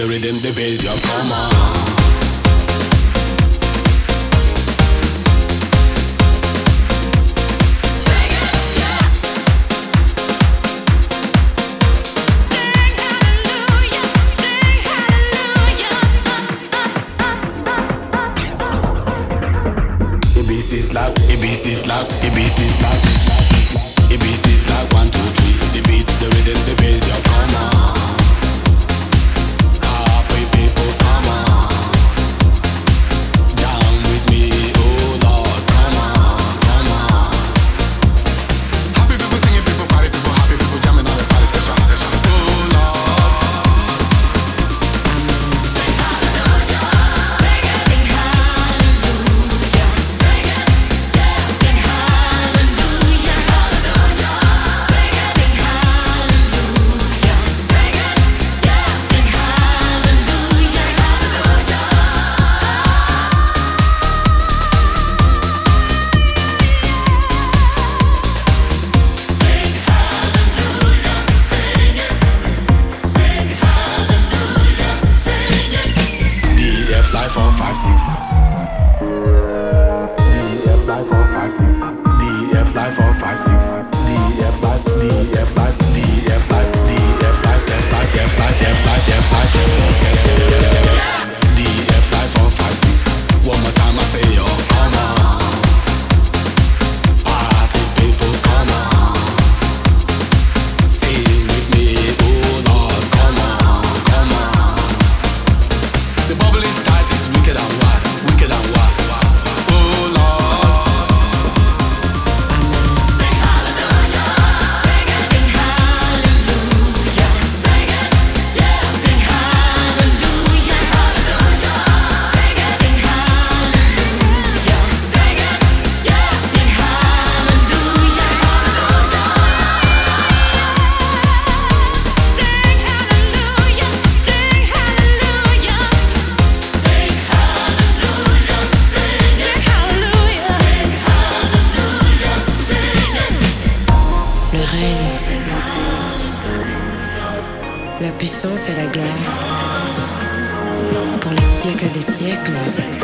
rhythm, the bass, yo, come on. It beats this loud, it beats this loud. It beats this loud, 1, 2, 3. The beat, the rhythm, the bass, yo, come on. Happy people, come on. Down with me, oh Lord, come on, come on. Happy people singing, people party, people happy, people jamming on the party session. Oh Lord. Sing hallelujah, sing it, sing hallelujah, sing it. Sing hallelujah, hallelujah. Sing it, sing hallelujah, sing it, yeah. Sing hallelujah, hallelujah. Sing hallelujah, sing it. Sing hallelujah, sing it. DF life 456. DF life 456. DF life 456. DF life, DF life, DF life, DF life, F life, F life, F life, F life. DF life 456. One more time I say yo, come on. Party people, come on. Sing with me, oh Lord, come on, come on. The bubble is tight, it's wicked and wild, wicked and wild. Oh Lord. Sing hallelujah, sing it, sing hallelujah, sing it, yeah. Sing hallelujah, hallelujah. Sing it, sing hallelujah, sing it, yeah. Sing hallelujah, hallelujah. Sing hallelujah, sing hallelujah. Sing hallelujah, sing hallelujah. Sing hallelujah, sing it. Le règne, la puissance et la gloire pour les siècles des siècles.